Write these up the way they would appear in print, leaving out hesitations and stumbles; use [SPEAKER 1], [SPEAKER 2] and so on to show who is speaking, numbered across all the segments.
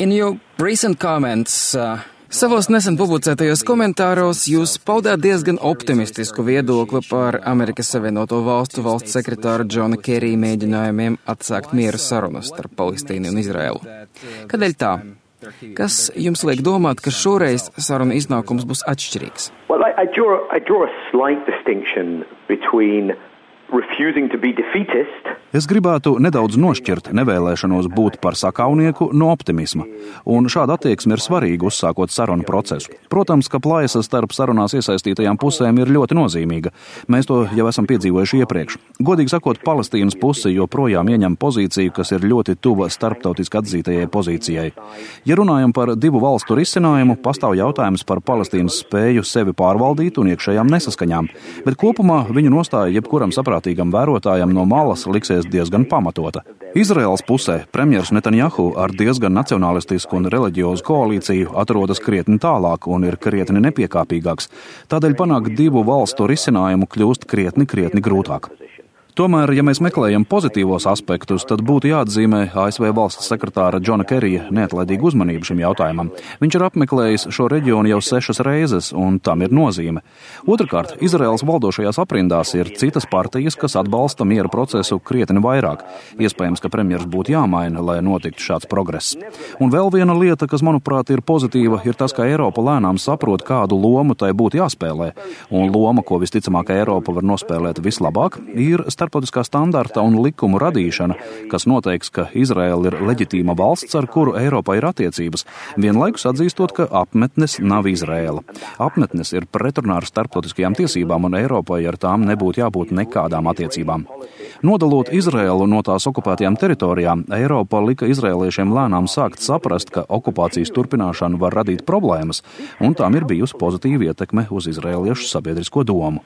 [SPEAKER 1] In your recent comments, savos nesen publicētajos komentāros jūs paudāt diezgan optimistisku viedokli par Amerikas Savienoto Valstu valsts sekretāra Džona Kerija mēģinājumiem atsākt miera sarunas starp Palestīnu un Izraēlu. Kādēļ tā? Kas jums liek domāt, ka šoreiz saruna iznākums būs atšķirīgs?
[SPEAKER 2] Well, I draw a slight distinction between refusing to be defeatist.
[SPEAKER 3] Es gribētu nedaudz nošķirt nevēlēšanos būt par sakaunieku no optimisma, un šāda attieksme ir svarīga uzsākot sarunu procesu. Protams, ka plaisa starp sarunās iesaistītajām pusēm ir ļoti nozīmīga. Mēs to jau esam piedzīvojuši iepriekš. Godīgi sakot, Palestīnas puse joprojām ieņem pozīciju, kas ir ļoti tuva starptautiski atzītajai pozīcijai. Ja runājam par divu valstu risinājumu, pastāv jautājums par Palestīnas spēju sevi pārvaldīt un iekšējām nesaskaņām, bet kopumā viņa nostāja jebkuram saprātīgam vērotājam no malas liksies diezgan pamatota. Izraēlas pusē premjers Netanjahu ar diezgan nacionalistisku un reliģiozu koalīciju atrodas krietni tālāk un ir krietni nepiekāpīgāks. Tādēļ panākt divu valstu risinājumu kļūst krietni grūtāk. Tomēr, ja mēs meklējam pozitīvos aspektus, tad būtu jāatzīmē ASV valsts sekretāra Džona Kerija neatlaidīga uzmanība šim jautājumam. Viņš ir apmeklējis šo reģionu jau 6 reizes, un tam ir nozīme. Otrakārt, Izraēlas valdošajās aprindās ir citas partijas, kas atbalsta miera procesu krietni vairāk. Iespējams, ka premjers būtu jāmaina, lai notiktu šāds progress. Un vēl viena lieta, kas, manuprāt, ir pozitīva, ir tas, ka Eiropa lēnām saprot, kādu lomu tai būtu jāspēlē. Un loma, ko visticamāk Eiropa var nospēlēt vislabāk, ir starptautiskā standarta un likumu radīšana, kas noteiks, ka Izraēla ir leģitīma valsts, ar kuru Eiropā ir attiecības, vienlaikus atzīstot, ka apmetnes nav Izraēla. Apmetnes ir pretrunā ar starptautiskajām tiesībām, un Eiropai ar tām nebūtu jābūt nekādām attiecībām. Nodalot Izraēlu no tās okupētajām teritorijām, Eiropa lika izraēliešiem lēnām sākt saprast, ka okupācijas turpināšana var radīt problēmas, un tām ir bijusi pozitīva ietekme uz izraēliešu sabiedrisko domu.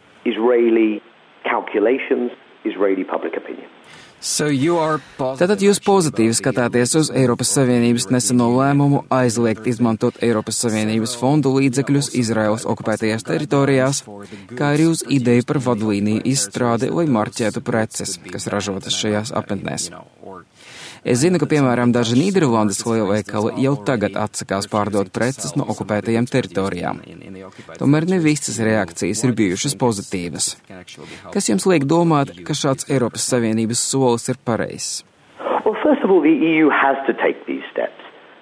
[SPEAKER 1] Tātad jūs pozitīvi skatāties uz Eiropas Savienības neseno lēmumu aizliegt izmantot Eiropas Savienības fondu līdzekļus Izraēlas okupētajās teritorijās, kā arī uz ideju par vadlīniju izstrādi, lai marķētu preces, kas ražotas šajās apmetnēs. Es zinu, ka, piemēram, daži Nīderlandes lielveikali jau tagad atsakās pārdot preces no okupētajām teritorijām. Tomēr ne visas reakcijas ir bijušas pozitīvas. Kas jums liek domāt, ka šāds Eiropas Savienības solis ir pareizs?
[SPEAKER 2] Well, first of all, the EU has to take these steps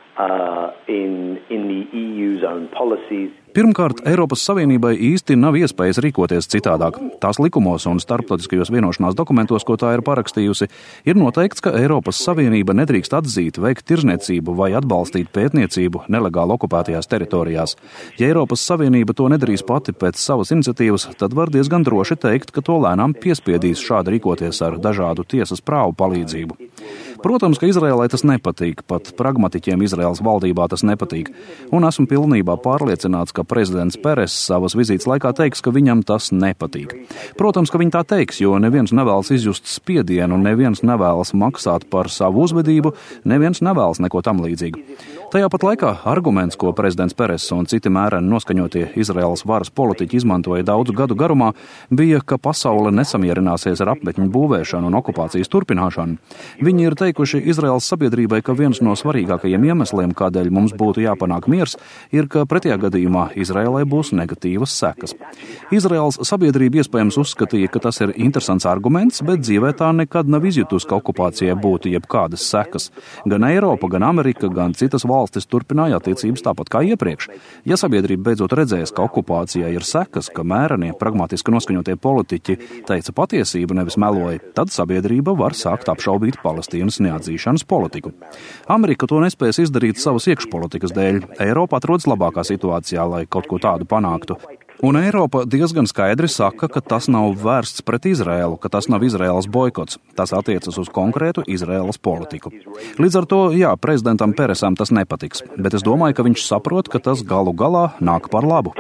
[SPEAKER 2] in the EU's own policies.
[SPEAKER 3] Pirmkārt, Eiropas Savienībai īsti nav iespējas rīkoties citādāk. Tās likumos un starptautiskajos vienošanās dokumentos, ko tā ir parakstījusi, ir noteikts, ka Eiropas Savienība nedrīkst atzīt, veikt tirzniecību vai atbalstīt pētniecību nelegāli okupētajās teritorijās. Ja Eiropas Savienība to nedarīs pati pēc savas iniciatīvas, tad var diezgan droši teikt, ka to lēnām piespiedīs šādi rīkoties ar dažādu tiesas prāvu palīdzību. Protams, ka Izraēlai tas nepatīk, pat pragmatiķiem Izraēlas valdībā tas nepatīk, un esmu pilnībā pārliecināts, ka prezidents Peres savas vizītes laikā teiks, ka viņam tas nepatīk. Protams, ka viņi tā teiks, jo neviens nevēlas izjust spiedienu, neviens nevēlas maksāt par savu uzvedību, neviens nevēlas neko tam līdzīgu. Tajā pat laikā arguments, ko prezidents Peres un citi mēreni noskaņotie Izraēlas varas politiķi izmantoja daudzu gadu garumā, bija, ka pasaule nesamierināsies ar apmetņu būvēšanu un okupācijas turpināšanu. Viņi ir teikuši Izraēlas sabiedrībai, ka viens no svarīgākajiem iemesliem, kādēļ mums būtu jāpanāk miers, ir, ka pretējā gadījumā Izraēlai būs negatīvas sekas. Izraēlas sabiedrība iespējams uzskatīja, ka tas ir interesants arguments, bet dzīvē tā nekad nav izjutusi, ka okupācijai būtu jebkādas sekas. Gan Eiropa, gan Amerika, gan citas valstis turpināja attiecības tāpat kā iepriekš. Ja sabiedrība beidzot redzēs, ka okupācijai ir sekas, ka mērenie, pragmatiski noskaņotie politiķi teica patiesību, nevis meloja, tad sabiedrība var sākt apšaubīt Palestīnas neatzīšanas politiku. Amerika to nespēs izdarīt savas iekšpolitikas dēļ. Eiropa atrodas labākā situācijā, lai kaut ko tādu panāktu. Un Eiropa diezgan skaidri saka, ka tas nav vērsts pret Izraēlu, ka tas nav Izraēlas boikots. Tas attiecas uz konkrētu Izraēlas politiku. Līdz ar to, jā, prezidentam Peresam tas nepatiks, bet es domāju, ka viņš saprot, ka tas galu galā nāk par labu.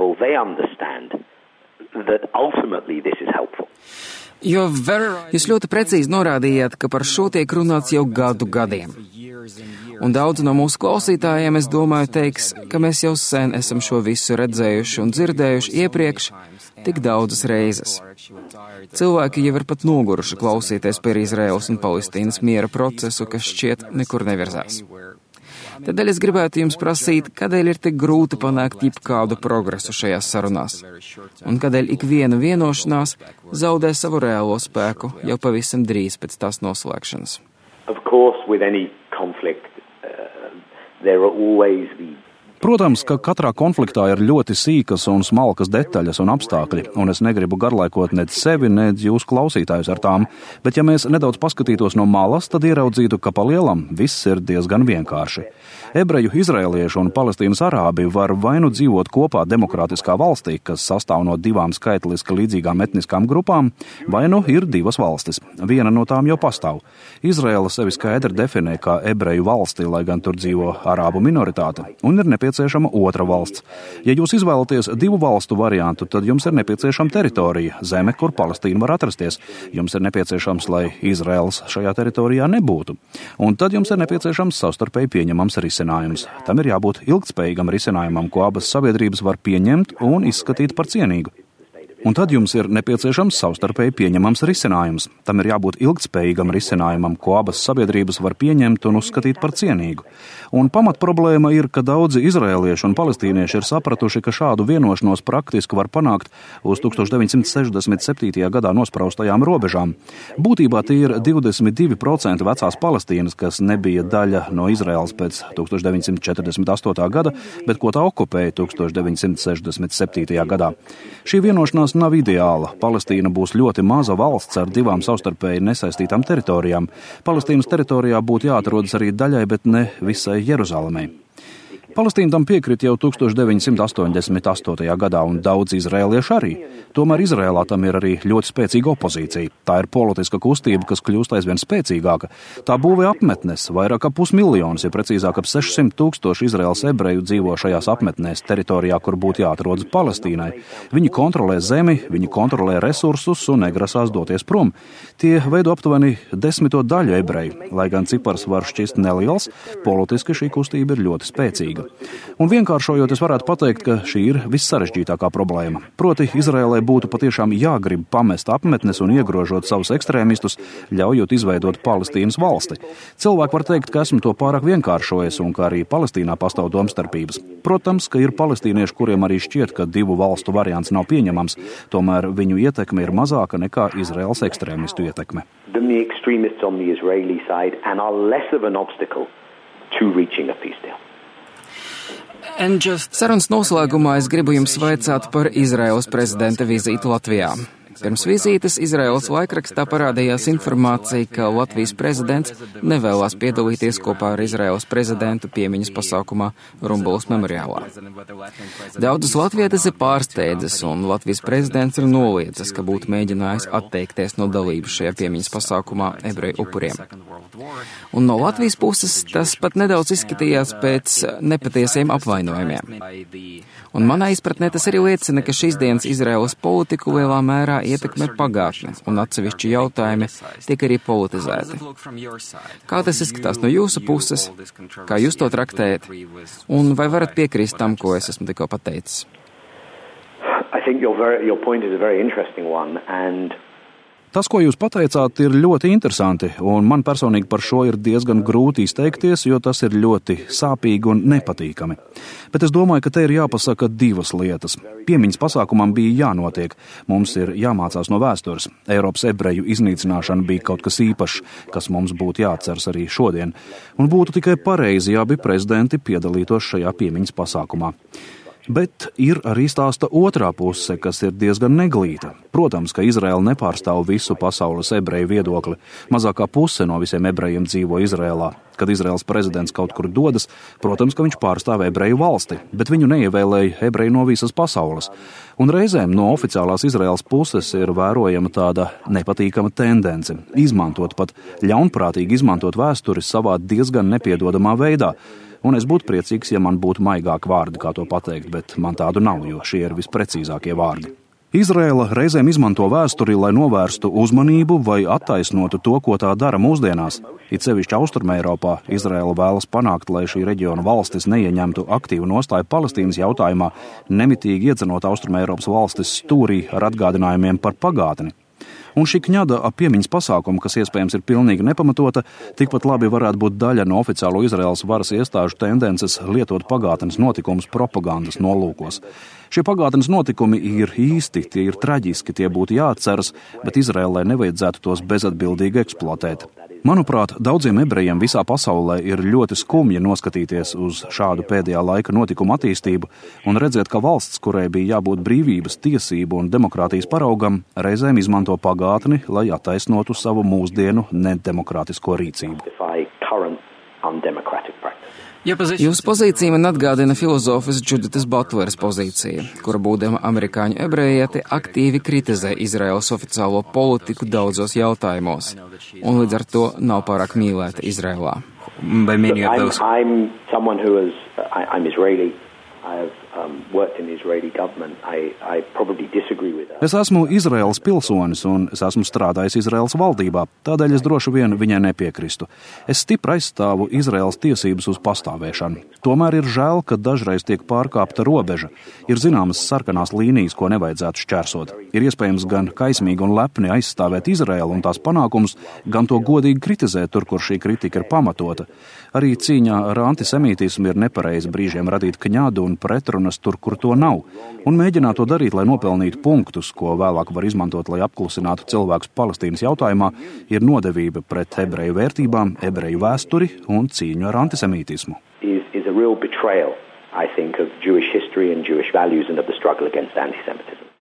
[SPEAKER 1] Jūs ļoti precīzi norādījāt, ka par šo tiek runāts jau gadiem. Un daudz no mūsu klausītājiem, es domāju, teiks, ka mēs jau sen esam šo visu redzējuši un dzirdējuši iepriekš tik daudzas reizes. Cilvēki jau ir pat noguruši klausīties par Izraēlas un Palestīnas miera procesu, kas šķiet nekur nevirzās. Tādēļ es gribētu jums prasīt, kādēļ ir tik grūti panākt jebkādu progresu šajās sarunās, un kādēļ ikviena vienošanās zaudē savu reālo spēku jau pavisam drīz pēc tās noslēgšanas.
[SPEAKER 2] Of course, with any conflict, there are always the
[SPEAKER 3] Protams, ka katrā konfliktā ir ļoti sīkas un smalkas detaļas un apstākļi, un es negribu garlaikot nec sevi, nec jūs klausītājus ar tām, bet ja mēs nedaudz paskatītos no malas, tad ieraudzītu, ka pa lielam viss ir diezgan vienkārši. Ebreju, izraeliešu un Palestīnas arābi var vai nu dzīvot kopā demokrātiskā valstī, kas sastāv no divām skaitliski līdzīgām etniskām grupām, vai nu ir divas valstis. Viena no tām jau pastāv. Izraela sevi skaidri definē kā ebreju valsti, lai gan tur dzīvo arābu minoritāte, un ir nepieciešama otra valsts. Ja jūs izvēlaties divu valstu variantu, tad jums ir nepieciešama teritorija, zeme, kur Palestīna var atrasties. Jums ir nepieciešams, lai Izraels šajā teritorijā nebūtu. Un tad jums ir nepieciešams savstarpēji pieņemams risinājums. Tam ir jābūt ilgtspējīgam risinājumam, ko abas sabiedrības var pieņemt un izskatīt par cienīgu. Un tad jums ir nepieciešams savstarpēji pieņemams risinājums. Tam ir jābūt ilgtspējīgam risinājumam, ko abas sabiedrības var pieņemt un uzskatīt par cienīgu. Un pamatproblēma ir, ka daudzi izraelieši un palestīnieši ir sapratuši, ka šādu vienošanos praktiski var panākt uz 1967. gadā nospraustajām robežām. Būtībā tie ir 22% vecās Palestīnas, kas nebija daļa no Izraels pēc 1948. gada, bet ko tā okupēja 1967. gadā. Šī vienošanās nav ideāla. Palestīna būs ļoti maza valsts ar divām savstarpēji nesaistītām teritorijām. Palestīnas teritorijā būtu jāatrodas arī daļai, bet ne visai Jeruzalemei. Palestīna tam piekrita jau 1988. gadā, un daudz izraelieši arī. Tomēr Izraēlā tam ir arī ļoti spēcīga opozīcija. Tā ir politiska kustība, kas kļūst aizvien spēcīgāka. Tā būvē apmetnes, vairāk kā 500 000, ja precīzāk ap 600 000 Izraēlas ebreju dzīvo šajās apmetnēs, teritorijā, kur būtu jāatrodas Palestīnai. Viņi kontrolē zemi, viņi kontrolē resursus un negrasās doties prom. Tie veido aptuveni 10. daļu ebreju. Lai gan cipars var šķist neliels, politiski šī kustība ir ļoti spēcīga. Un vienkāršojot, es varētu pateikt, ka šī ir vissarežģītākā problēma. Proti, Izraēlai būtu patiešām jāgrib pamest apmetnes un iegrožot savus ekstrēmistus, ļaujot izveidot Palestīnas valsti. Cilvēki var teikt, ka esmu to pārāk vienkāršojis un ka arī Palestīnā pastāv domstarpības. Protams, ka ir palestīnieši, kuriem arī šķiet, ka divu valstu variants nav pieņemams, tomēr viņu ietekme ir mazāka nekā Izraēlas ekstrēmistu ietekme.
[SPEAKER 2] The extremists on the Israeli side and are less of an obstacle to reaching a peace deal.
[SPEAKER 1] Sarunas noslēgumā es gribu jums vaicāt par Izraēlas prezidenta vizīti Latvijā. Pirms vizītes Izraēlas laikrakstā parādījās informācija, ka Latvijas prezidents nevēlās piedalīties kopā ar Izraēlas prezidentu piemiņas pasākumā Rumbulas memoriālā. Daudzas latvietes ir pārsteidzas, un Latvijas prezidents ir noliedzis, ka būtu mēģinājis atteikties no dalības šajā piemiņas pasākumā ebreju upuriem. Un no Latvijas puses tas pat nedaudz izskatījās pēc nepatiesiem apvainojumiem. Un manā izpratnē tas arī liecina, ka šīs dienas Izraēlas politiku lielā mērā ietekmē pagātne, un atsevišķi jautājumi tiek arī politizēti. Kā tas izskatās no jūsu puses? Kā jūs to traktējat? Un vai varat piekrist tam, ko es esmu tikko pateicis?
[SPEAKER 2] I think your point is a very interesting one, and
[SPEAKER 3] Tas, ko jūs pateicāt, ir ļoti interesanti, un man personīgi par šo ir diezgan grūti izteikties, jo tas ir ļoti sāpīgi un nepatīkami. Bet es domāju, ka te ir jāpasaka divas lietas. Piemiņas pasākumam bija jānotiek. Mums ir jāmācās no vēstures. Eiropas ebreju iznīcināšana bija kaut kas īpašs, kas mums būtu jāatceras arī šodien. Un būtu tikai pareizi, ja abi prezidenti piedalītos šajā piemiņas pasākumā. Bet ir arī stāsta otrā puse, kas ir diezgan neglīta. Protams, ka Izraela nepārstāv visu pasaules ebreju viedokli. Mazākā puse no visiem ebrejiem dzīvo Izraēlā. Kad Izraels prezidents kaut kur dodas, protams, ka viņš pārstāv ebreju valsti, bet viņu neievēlēja ebreji no visas pasaules. Un reizēm no oficiālās Izraels puses ir vērojama tāda nepatīkama tendence izmantot, pat ļaunprātīgi izmantot vēsturi savā diezgan nepiedodamā veidā. Un es būtu priecīgs, ja man būtu maigāki vārdi, kā to pateikt, bet man tādu nav, jo šie ir visprecīzākie vārdi. Izraela reizēm izmanto vēsturi, lai novērstu uzmanību vai attaisnotu to, ko tā dara mūsdienās. It sevišķi Austrumeiropā Izraela vēlas panākt, lai šī reģiona valstis neieņemtu aktīvu nostāju Palestīnas jautājumā, nemitīgi iedzenot Austrumeiropas valstis stūrī ar atgādinājumiem par pagātni. Un šī kņada ap piemiņas pasākumu, kas iespējams ir pilnīgi nepamatota, tikpat labi varētu būt daļa no oficiālo Izraēlas varas iestāžu tendences lietot pagātnes notikumus propagandas nolūkos. Šie pagātnes notikumi ir īsti, tie ir traģiski, tie būtu jāatceras, bet Izraēlai nevajadzētu tos bezatbildīgi eksploatēt. Manuprāt, daudziem ebrejiem visā pasaulē ir ļoti skumji noskatīties uz šādu pēdējā laika notikumu attīstību un redzēt, ka valsts, kurai bija jābūt brīvības, tiesību un demokrātijas paraugam, reizēm izmanto pagātni, lai attaisnotu savu mūsdienu nedemokrātisko rīcību.
[SPEAKER 1] Jūsu pozīcija man atgādina filozofas Juditas Butleres pozīciju, kura būdama amerikāņu ebrejieti aktīvi kritizē Izraēlas oficiālo politiku daudzos jautājumos, un līdz ar to nav pārāk mīlēta Izraēlā.
[SPEAKER 3] Es esmu Izraēlas pilsonis un es esmu strādājis Izraēlas valdībā, tādēļ es droši vien viņai nepiekristu. Es stipri aizstāvu Izraēlas tiesības uz pastāvēšanu. Tomēr ir žēl, ka dažreiz tiek pārkāpta robeža. Ir zināmas sarkanās līnijas, ko nevajadzētu šķērsot. Ir iespējams gan kaismīgi un lepni aizstāvēt Izraēlu un tās panākumus, gan to godīgi kritizēt tur, kur šī kritika ir pamatota. Arī cīņā ar antisemītismu ir nepareizi brīžiem radīt kņādu un pretrunas tur, kur to nav, un mēģināt to darīt, lai nopelnītu punktus, ko vēlāk var izmantot, lai apklusinātu cilvēkus Palestīnas jautājumā, ir nodevība pret ebreju vērtībām, ebreju vēsturi un cīņu ar antisemītismu. I think, of Jewish history and Jewish values and of the struggle against anti-Semitism.